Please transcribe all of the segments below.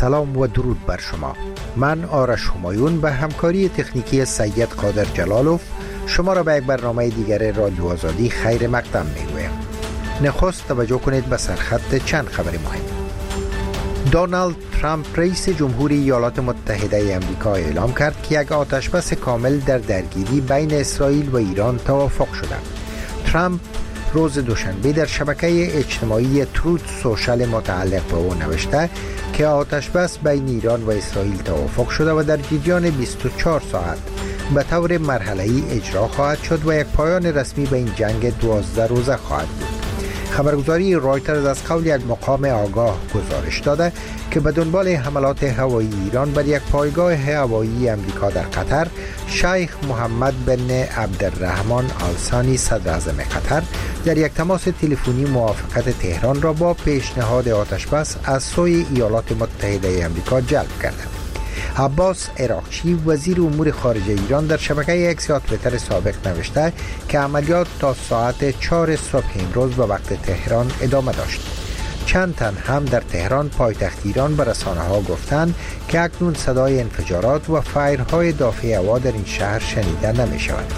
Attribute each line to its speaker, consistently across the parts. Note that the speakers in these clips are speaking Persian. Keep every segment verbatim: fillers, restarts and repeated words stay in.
Speaker 1: سلام و درود بر شما. من آرش همایون به همکاری تکنیکی سید قادر جلالوف شما را به یک برنامه دیگر رادیو آزادی خیر مقدم میگویم. نخست توجه کنید به سرخط چند خبر مهم. دونالد ترامپ رئیس جمهوری ایالات متحده آمریکا اعلام کرد که یک آتشبس کامل در درگیری بین اسرائیل و ایران توافق شده. ترامپ روز دوشنبه در شبکه اجتماعی تروت سوشال متعلق به او نوشته که آتشبس بین ایران و اسرائیل توافق شده و در جریان بیست و چهار ساعت به طور مرحله‌ای اجرا خواهد شد و یک پایان رسمی به این جنگ دوازده روزه خواهد بود. خبرگزاری رایترز از قول یک مقام آگاه گزارش داده که به دنبال حملات هوایی ایران بر یک پایگاه هوایی امریکا در قطر، شیخ محمد بن عبدالرحمن آل ثانی صدر اعظم قطر در یک تماس تلفنی موافقت تهران را با پیشنهاد آتشبس از سوی ایالات متحده آمریکا جلب کرد. عباس عراقچی وزیر امور خارجه ایران در شبکه اکس یا توییتر سابق نوشته که عملیات تا ساعت چهار صبح امروز به وقت تهران ادامه داشت. چند تن هم در تهران پایتخت ایران به رسانه ها گفتند که اکنون صدای انفجارات و فایرهای دافع هوا در این شهر شنیده نمی شود.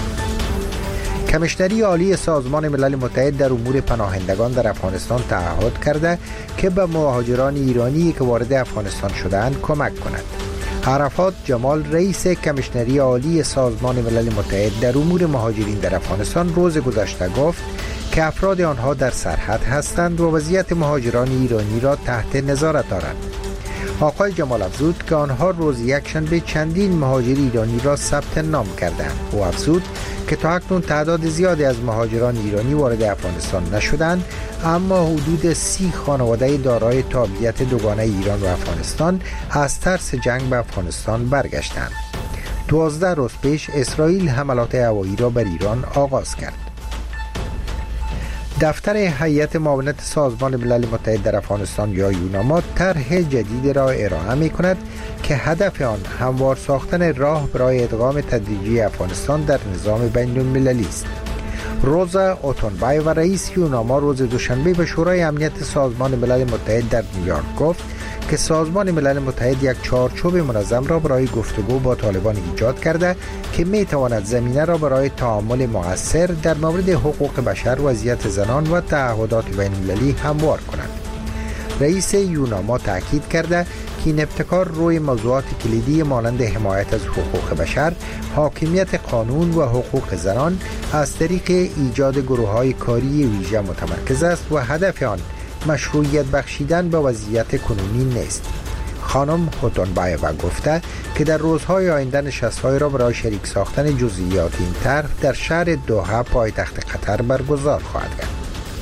Speaker 1: کمیشنری عالی سازمان ملل متحد در امور پناهندگان در افغانستان تعهد کرده که به مهاجران ایرانی که وارد افغانستان شده‌اند کمک کند. عرفات جمال رئیس کمیشنری عالی سازمان ملل متحد در امور مهاجرین در افغانستان روز گذشته گفت که افراد آنها در سرحد هستند و وضعیت مهاجران ایرانی را تحت نظارت دارند. آقای جمال افزود که آنها روز یکشنبه چندین مهاجر ایرانی را ثبت نام کردند. او افزود که تا اکنون تعداد زیادی از مهاجران ایرانی وارد افغانستان نشدند، اما حدود سی خانواده دارای تابعیت دوگانه ایران و افغانستان از ترس جنگ به افغانستان برگشتند. دوازده روز پیش اسرائیل حملات هوایی را بر ایران آغاز کرد. دفتر هیئت معاونت سازمان ملل متحد در افغانستان یا یوناما طرح جدید را ارائه می کند که هدف آن هموار ساختن راه برای ادغام تدریجی افغانستان در نظام بین المللی است. روزا اوتونبای و رئیس یوناما روز دوشنبه به شورای امنیت سازمان ملل متحد در نیویورک گفت که سازمان ملل متحد یک چارچوب منظم را برای گفتگو با طالبان ایجاد کرده که می تواند زمینه را برای تعامل مؤثر در مورد حقوق بشر، وضعیت زنان و تعهدات بین المللی هموار کند. رئیس یوناما تاکید کرده که این ابتکار روی موضوعات کلیدی مانند حمایت از حقوق بشر، حاکمیت قانون و حقوق زنان از طریق ایجاد گروه‌های کاری ویژه متمرکز است و هدف آن مشروعیت بخشیدن به وضعیت کنونی نیست. خانم هوتونبایوا گفته که در روزهای آینده نشست‌های را برای شریک ساختن جزئیات این طرح در شهر دوحه پایتخت قطر برگزار خواهد کرد.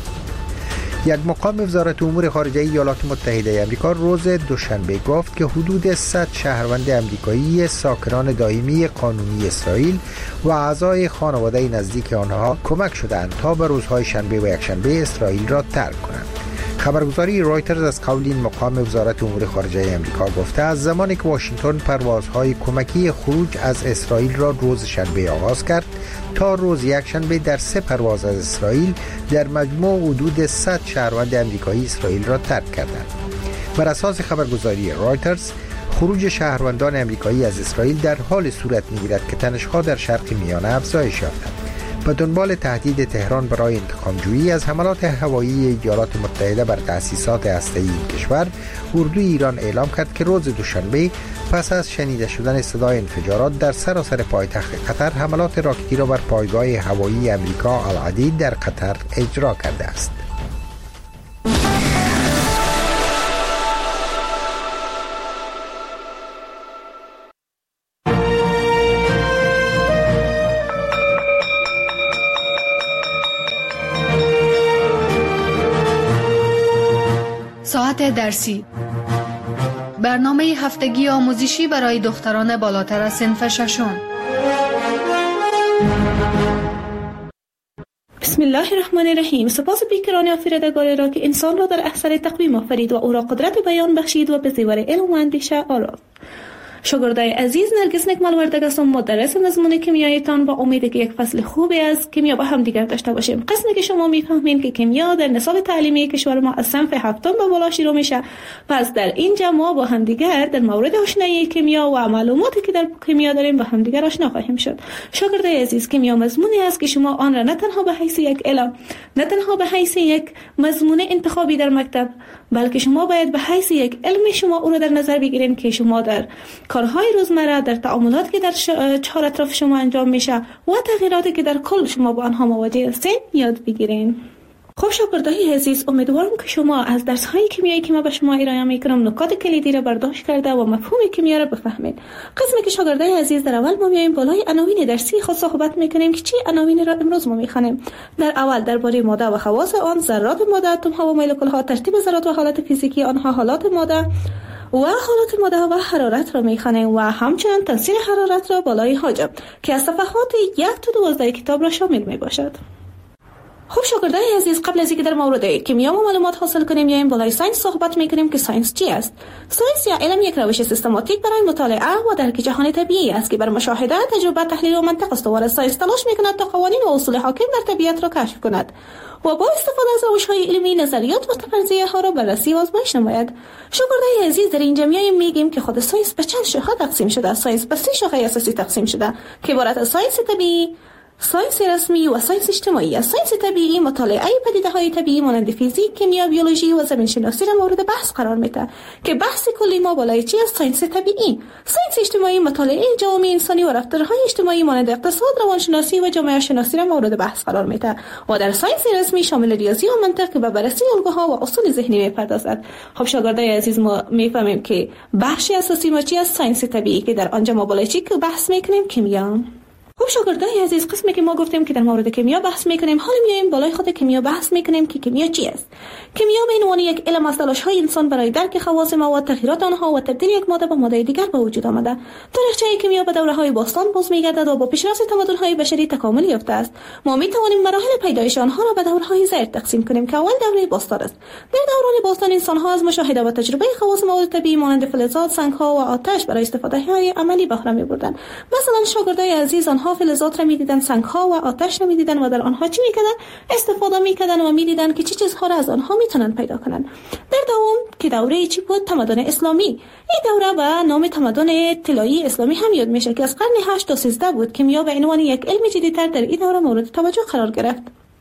Speaker 1: یک مقام وزارت امور خارجه ایالات متحده آمریکا روز دوشنبه گفت که حدود صد شهروند آمریکایی ساکنان دائمی قانونی اسرائیل و اعضای خانواده نزدیک آنها کمک شدند تا به روزهای شنبه و یکشنبه اسرائیل را ترک کنند. خبرگزاری رایترز از قول این مقام وزارت امور خارجه آمریکا گفته از زمانی که واشنگتن پروازهای کمکی خروج از اسرائیل را روز شنبه آغاز کرد تا روز یکشنبه در سه پرواز از اسرائیل در مجموع حدود صد شهروند آمریکایی اسرائیل را ترک کردند. بر اساس خبرگزاری رایترز خروج شهروندان آمریکایی از اسرائیل در حال صورت می‌گیرد که تنش‌ها در شرق میانه افزایش یافتند. به دنبال تهدید تهران برای انتقام‌جویی از حملات هوایی ایالات متحده بر تأسیسات هسته‌ای این کشور، اردوی ایران اعلام کرد که روز دوشنبه پس از شنیده شدن صدای انفجارات در سراسر پایتخت قطر حملات راکتی را بر پایگاه هوایی امریکا العدید در قطر اجرا کرده است.
Speaker 2: ساعت درسی، برنامه هفتگی آموزشی برای دختران بالاتر از صنف ششم.
Speaker 3: بسم الله الرحمن الرحیم. سپاس بیکران آفریدگار را که انسان را در احسن تقویم آفرید و او را قدرت بیان بخشید و به زیور علم و اندیشه آورد. شاگردای عزیز، نرگس نکمل وردگ هستم، مدرس مضمون کیمیایتان. با امید که یک فصل خوبی از کیمیا با هم دیگر داشته باشیم. قسمی که شما میفهمین که کیمیا در نصاب تعلیمی کشور ما از صنف هفتم به بالا شروع میشه، پس در اینجا ما با هم دیگر در مورد آشنایی کیمیا و معلوماتی که در کیمیا داریم با هم دیگر آشنا خواهیم شد. شاگردای عزیز، کیمیا مضمونی است که شما آن را نه تنها به حیث یک علم، نه تنها به حیث یک مضمون انتخابی در مکتب، بلکه شما باید به حیث یک علم شما او را در نظر بگیرین که شما در کارهای روزمره، در تعاملاتی که در چهار اطراف شما انجام میشه و تغییراتی که در کل شما با آنها مواجه هستین یاد بگیرین. خب شاگردای عزیز، امیدوارم که شما از درس‌های کیمیایی که ما به شما ارائه می‌کنم نکات کلیدی را برداشت کرده و مفهوم کیمیا را بفهمید. قسمی که شاگردای عزیز در اول ما میایم بالای عناوین درسی خود صحبت می‌کنیم که چی عناوین را امروز ما می‌خوانیم. در اول درباره ماده و خواص آن، ذرات ماده، اتم‌ها و مولکول‌ها، ترتیب ذرات و حالت فیزیکی آنها، حالات ماده و حالات ماده و حرارت را می‌خوانیم و همچنین تاثیر حرارت را بالای حاجب که از صفحات یک تا دوازده کتاب را شامل می‌باشد. خب شاگردای عزیز، قبل از اینکه در مورد کیمیا و معلومات حاصل کنیم یا این بالای ساینس صحبت میکنیم که ساینس چی است؟ ساینس یا علم یک روش سیستماتیک برای مطالعه و درک جهان طبیعی است که بر مشاهده، تجربه، تحلیل و منطق استوار است. ساینس تلاش میکند تا قوانین و اصول حاکم در طبیعت را کشف کند و با استفاده از روش‌های علمی نظریات و فرضیه ها را بررسی و آزمایش نماید. شاگردای عزیز، در اینجا میایم میگیم که خود ساینس به چند شاخه تقسیم شده. ساینس به سه شاخه اساسی تقسیم شده که عبارت از ساینس طبیعی، ساینس رسمی و ساینس اجتماعی است. ساینس طبیعی مطالعه پدیده‌های طبیعی مانند فیزیک، کیمیا، بیولوژی و زمین شناسی را مورد بحث قرار میده که بحث کلی ما بالای چی است؟ ساینس طبیعی. ساینس اجتماعی مطالعه جامعه انسانی و رفتارهای اجتماعی مانند اقتصاد، روانشناسی و جامعه شناسی را مورد بحث قرار میده و در ساینس رسمی شامل ریاضی و منطق که به بررسی الگوها و اصول ذهنی میپردازد. خب شاگردای عزیز، ما میفهمیم که بخش اساسی ما چی است؟ ساینس طبیعی که در آنجا ما بالای چی که بحث میکنیم؟ کیمیا. خب شاگردای عزیز، قسمی که ما گفتیم که در مورد کیمیا بحث میکنیم، حالا میایم بالای خود کیمیا بحث میکنیم که کیمیا چی است. کیمیا به عنوان یک علم از تلاش‌های انسان برای درک خواص مواد، تغییرات آنها و تبدیل یک ماده به ماده دیگر به وجود آمده. تاریخچه کیمیا به دوره‌های باستان باز میگردد و با پیشرفت تمدن‌های بشری تکامل یافته است. ما میتوانیم مراحل پیدایش آنها را به دوره‌های زیر تقسیم کنیم که اول دوره باستان است. در دوران باستان انسان‌ها از مشاهده و تجربه خواص مواد طبیعی مانند فلزات، سنگ‌ها و آتش برای استفاده‌های عملی بهره می‌بردند. مثلا شاگردای عزیز، آنها فلزات را می‌دیدند، سنگ‌ها و آتش را می‌دیدند و در آنها چی می‌کردند؟ استفاده می‌کردند و می‌دیدند که چه چیزها را از آنها می‌تونند پیدا کنند. در دوم که دوره چی بود؟ تمدن اسلامی. این دوره به نام تمدن طلایی اسلامی هم یاد میشه که از قرن هشت تا سیزده بود. کیمیا به عنوان یک علم جدیدتر در این دوره مورد توجه قرار گرفت.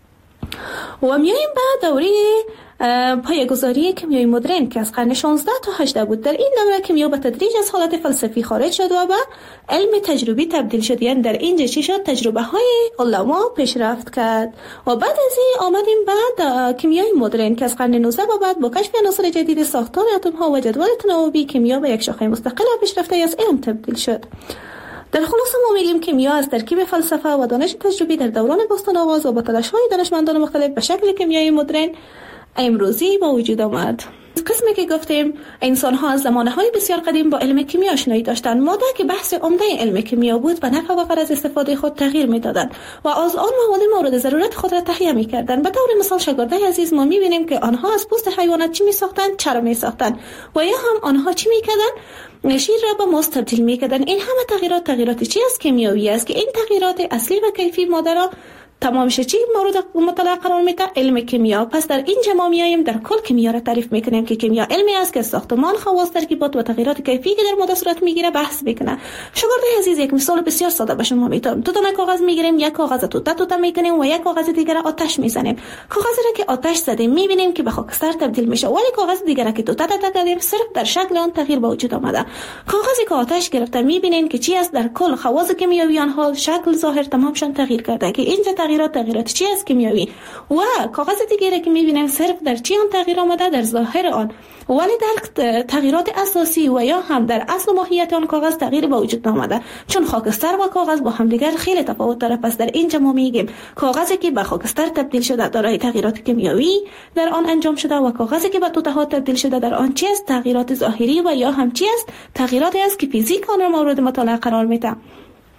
Speaker 3: و میایم به دوره پایه‌گذاری کیمیای مدرن که از قرن شانزده تا هجده بود. در این دوره کیمیا به تدریج از حالت فلسفی خارج شد و به علم تجربی تبدیل شد. یعنی در اینجا چی شد؟ تجربه های علما پیشرفت کرد و بعد از این آمدیم بعد کیمیای مدرن که از قرن نوزده و بعد با کشف عناصر جدید، ساختار اتم ها و جدول تناوبی، کیمیا به یک شاخه مستقل و پیشرفته از علم تبدیل شد. در خلاصه ما میگیم کیمیا از ترکیب فلسفه و دانش تجربی در دوران باستان آغاز و با تلاش‌های دانشمندان مختلف به شکل کیمیای مدرن امروزی با وجود آمد. قسمی که گفتیم انسان ها از زمانهای بسیار قدیم با علم کیمیا آشنایی داشتند. ماده که بحث عمده علم کیمیا بود به نفع و غرض استفاده خود تغییر میدادند و از آن مواد مورد ضرورت خود را تهیه میکردند. به طور مثال شاگردای عزیز، ما میبینیم که آنها از پوست حیوانات چی میساختند؟ چرم میساختند و یا هم آنها چی میکردند؟ شیر را به ماست تبدیل میکردند. این همه تغییرات تغییرات چی است؟ کیمیایی است که این تغییرات اصلی و کیفی ماده را تمام چی مورد مطالعه قرار میده؟ علم کیمیا. پس در اینجا ما میایم در کل کیمیا را تعریف میکنیم که کیمیا علمی است که ساختمان، خواص، ترکیبات و تغییرات کیفی که در ماده صورت میگیره بحث میکنه. شاگردای عزیز، یک مثال بسیار ساده به شما میتونم. دو تا کاغذ میگیریم، یک کاغذ توته توته میکنیم و یک کاغذ دیگر آتش میزنیم. کاغذی را که آتش زدیم میبینیم که به خاکستر تبدیل میشه، ولی کاغذ دیگر را که توته توته کردیم صرف در شکل آن تغییر به وجود آمده. کاغذی که آتش گرفته میبینیم که چی است؟ در کل خواص کیمیایی آنها شکل، ظاهر تمامشون تغییر کرده که اینجا تغییرات تغییرات چی است؟ کیمیایی. و کاغذ دیگه که میبینیم صرف در چی آن تغییر آمده؟ در ظاهر آن، ولی در تغییرات اساسی و یا هم در اصل و ماهیت آن کاغذ تغییر به وجود آمده، چون خاکستر و کاغذ با هم دیگر خیلی تفاوت داره. پس در اینجا ما میگیم کاغذی که به خاکستر تبدیل شده دارای تغییرات کیمیایی در آن انجام شده و کاغذی که به توته ها تبدیل شده در آن چی است؟ تغییرات ظاهری و یا هم چی است؟ تغییراتی است که فیزیک آن را مورد مطالعه قرار میده.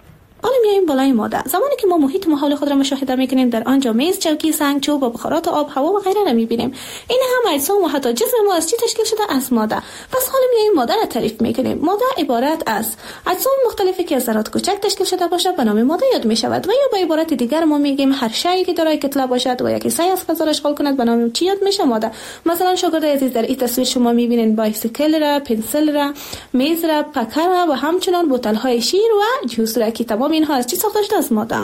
Speaker 3: حالا میایم بالای ماده. زمانی که ما محیط ماحول خود را مشاهده میکنیم، در آنجا میز، چوکی، سنگ، چوب و بخارات آب، هوا و غیره را میبینیم. این هم اجسام و حتی جسم ما از چی تشکیل شده؟ از ماده. پس حالا میایم ماده را تعریف میکنیم. ماده عبارت از اجسام مختلفی که از ذرات کوچک تشکیل شده باشد به نام ماده یاد میشود. و یا به عبارت دیگر ما میگیم هر شیئی که دارای کتله باشد و یک سعی از فضا را اشغال کند به نام چی یاد میشه؟ ماده. مثلا شاگرد عزیز در این تصویر شما میبینید بایسیکل را، پنسل را، میز را، پکر را و همچنین بوتل های شیر و جوس را که تمام اینها از چی ساخته شده؟ از ماده.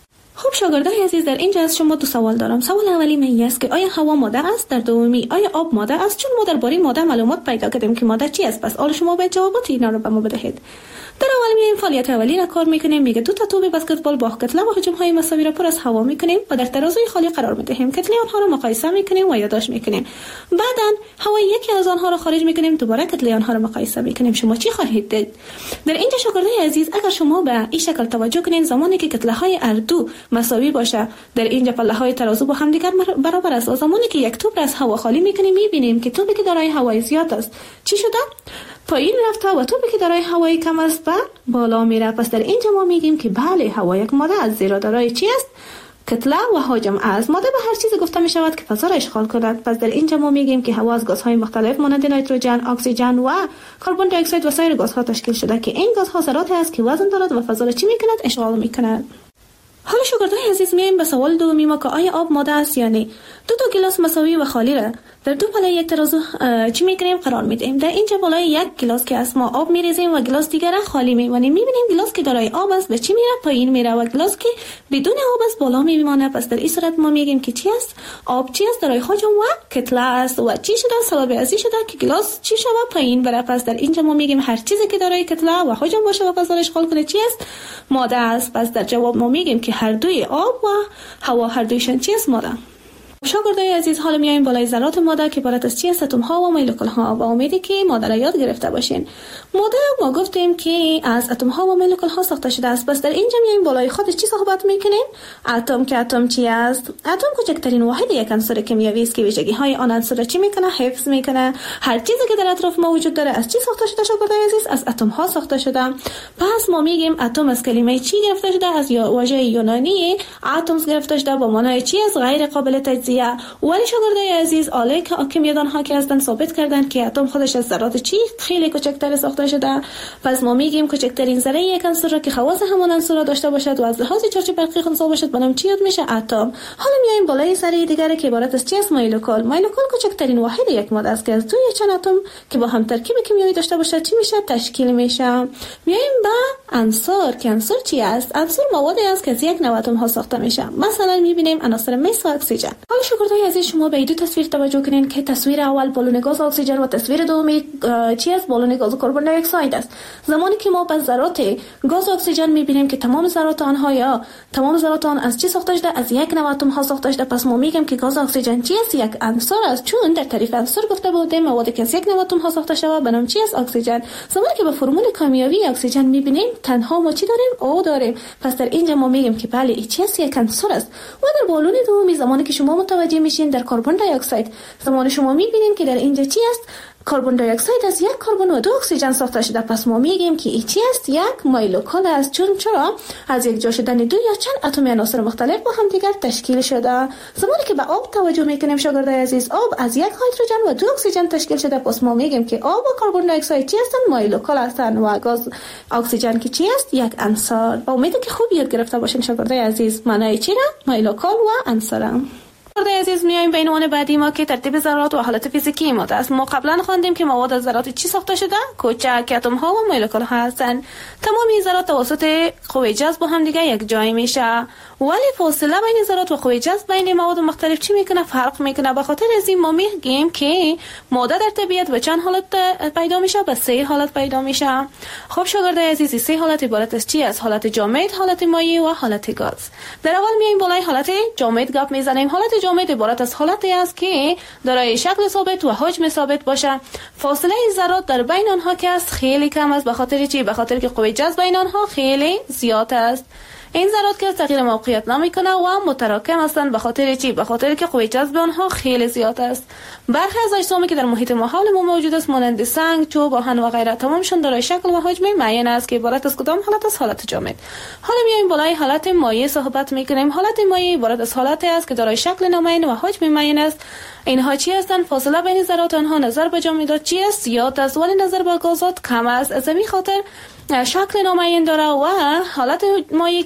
Speaker 3: خب شاگردای عزیز، در اینجا از شما دو سوال دارم. سوال اولی من است که آیا هوا ماده است؟ در دومی آیا آب ماده است؟ چون ما درباره ماده معلومات پیدا کردیم که ماده چی است، پس حالا شما باید جوابات اینا رو به ما بدهید. در اول میایم فعالیت اولی را کار میکنیم. میگه دو تا توپ بسکتبال با کتله و حجم های مساوی را پر از هوا میکنیم و در ترازوی خالی قرار میدهیم. کتله آنها را مقایسه میکنیم و یادداشت میکنیم. بعداً هوای یکی از آنها را خارج میکنیم، دوباره کتله آنها را مقایسه میکنیم. شما چی خواهید دید؟ در اینجا شاگردای عزیز، اگر شما به این شکل توجه کنید، زمانی که کتله های هر دو مساوی باشه، در اینجا پله های ترازو با هم دیگر برابر است. و زمانی که یک توپ را از هوا خالی میکنیم، میبینیم که توپی که دارای هوای زیاد است چی شده؟ پایین رفته و توپی که دارای هوای کم است به بالا میره. پس در اینجا ما میگیم که بله، هوا یک ماده است، زیرا دارای چی است؟ کتله و حجم است. ماده به هر چیز گفته می شود که فضا را اشغال کند. پس در اینجا ما میگیم که هوا از گازهای مختلف مانند نیتروژن، اکسیژن و کربن دی اکساید و سایر گازها تشکیل شده که این گازها ذراتی است که وزن دارد و فضا را چی میکند؟ اشغال میکند. حالا شاگردای عزیز، میایم به سوال دومی ما که آیا آب ماده است یا نه. دو تا گلاس مساوی و خالی را در دو پله یک ترازو چی میکنیم؟ قرار میدیم. در اینجا بالای یک گلاس که از ما آب میریزیم و گلاس دیگر را خالی میمانیم. میبینیم گلاس که دارای آب است به چی میره؟ پایین میره و گلاس که بدون آب است بالا میمانه. پس در این صورت ما میگیم که چی است؟ آب چی است؟ دارای حجم و کتله است. و چی شده؟ سبب ازی شده که گلاس چی شود؟ پایین بره. پس در اینجا ما میگیم هر چیزی که دارای کتله و حجم باشه و فضا را اشغال کنه چی است؟ ماده است. پس در جواب ما میگیم که هر دوی آب و هوا هر دویشان چی است؟ ماده. شاگردای عزیز، حالا میایم بالای ذرات ماده که عبارت از چی است؟ اتم ها و مولکول ها. با امیدی که ماده را یاد گرفته باشین. ماده ما گفتیم که از اتم ها و مولکول ها ساخته شده است. پس در اینجا میایم بالای خودش چی صحبت میکنیم؟ اتم. که اتم چی است؟ اتم کوچکترین واحد یک عنصر کیمیایی است که ویژگی های آن عنصر را چی میکنه؟ حفظ میکنه. هر چیزی که در اطراف ما وجود داره از چی ساخته شده شاگردای عزیز؟ از اتم ها ساخته شده. پس ما میگیم اتم از کلمه چی گرفته شده؟ از واژه یونانی اتمز گرفته شده با معنای چی است؟ غیر قابل تجزیه. ولی شاگردای عزیز، آله که کیمیادان ها که هستن ثابت کردن که اتم خودش از ذرات چی خیلی کوچکتر ساخته شده. پس ما میگیم کوچکترین ذره یک عنصر را که خواص همان عنصر را داشته باشد و از لحاظ چارچوب برقی خنثی باشد به نام چی یاد میشه؟ اتم. حالا میایم بالای ذره دیگه که عبارت از چی است؟ مولکول. مولکول کوچکترین واحد یک ماده است که از دو یا چند اتم که با هم ترکیب کیمیایی داشته باشد چی میشه؟ تشکیل میشه. میایم به عنصر که عنصر چی است؟ عنصر موادی است که از یک نوع اتم ها ساخته میشه. مثلا میبینیم عناصر مس و اکسیژن. حالا شاگردای عزیز، شما به این دو تصویر توجه کنین که تصویر اول بالون گاز اکسیژن و تصویر دومی چی است؟ بالون گاز کربن دی اکساید است. زمانی که ما به ذرات گاز اکسیژن میبینیم که تمام ذرات آنها یا تمام ذرات آن از چی ساخته شده؟ از یک نوع اتم ها ساخته شده. پس ما میگیم که گاز اکسیژن چی است؟ یک عنصر است. چون در تعریف عنصر گفته بودیم موادی که از یک نوع اتم ها ساخته شده به نام چی است؟ اکسیژن. زمانی که به فرمول کیمیایی اکسیژن میبینیم تنها ما چی داریم؟ او داریم. پس در اینجا ما میگیم که بله این چی است؟ یک عنصر است. و در بالون دومی زمانی که شما متوجه میشین در کربن دی اکساید، زمانی شما میبینین که در اینجا چی است؟ کربن دی اکساید از یک کربن و دو اکسیژن ساخته شده. پس ما میگیم که این چی است؟ یک مولکول است. چون چرا؟ از یک جا شدن دو یا چند اتم عناصر مختلف با هم دیگر تشکیل شده. زمانی که به آب توجه میکنیم شاگردای عزیز، آب از یک هیدروژن و دو اکسیژن تشکیل شده. پس ما میگیم که آب و کربن دی اکساید چی هستند؟ مولکول هستند و گاز اکسیژن که چی است؟ یک عنصر. امیدم که خوب یاد گرفته باشین شاگردای عزیز معنای چی را؟ مولکول و عنصر. شاگردای عزیز، میایم به عنوان بعدی ما که ترتیب ذرات و حالت فیزیکی ماده است. ما قبلا خواندیم که مواد از ذرات چی ساخته شده؟ کوچک اتم ها و مولکول ها هستند. تمام این ذرات توسط قوه جذب با هم دیگه یک جای میشه. ولی فاصله بین ذرات و قوه جذب بین مواد مختلف چی میکنه؟ فرق میکنه. به خاطر از این ما میگیم که ماده در طبیعت به چند حالت پیدا میشه؟ به سه حالت پیدا میشه. خب شاگردای عزیز، سه حالت عبارت از چی است؟ حالت جامد، حالت مایع و حالت گاز. در اول میایم بالای حالت جامد گپ میزنیم. حالت جامد عبارت از حالتی است که دارای شکل ثابت و حجم ثابت باشه. فاصله ذرات در بین آنها که است خیلی کم است. به خاطر چی؟ به خاطر که قوه جذب بین آنها خیلی زیاد است. این ذرات که تغییر موقعیت نمیکنه و متراکم هستند. به خاطر چی؟ به خاطر که قوه جذب آنها خیلی زیاد است. برخی از اجسامی که در محیط ما حول ما موجود است مانند سنگ، چوب، آهن و غیره تمامشون دارای شکل و حجم معین است که عبارت از کدام حالت؟ از حالت جامد. حالا میایم بالای حالت مایع صحبت میکنیم. حالت مایع عبارت از حالتی است که دارای شکل نامعین و حجم معین است. اینها چی هستند؟ فاصله بین ذرات آنها نظر به جامدات چی است؟ زیاد است، ولی نظر به گازات کم است. از همین خاطر شکل نامعین داره و حالت مایع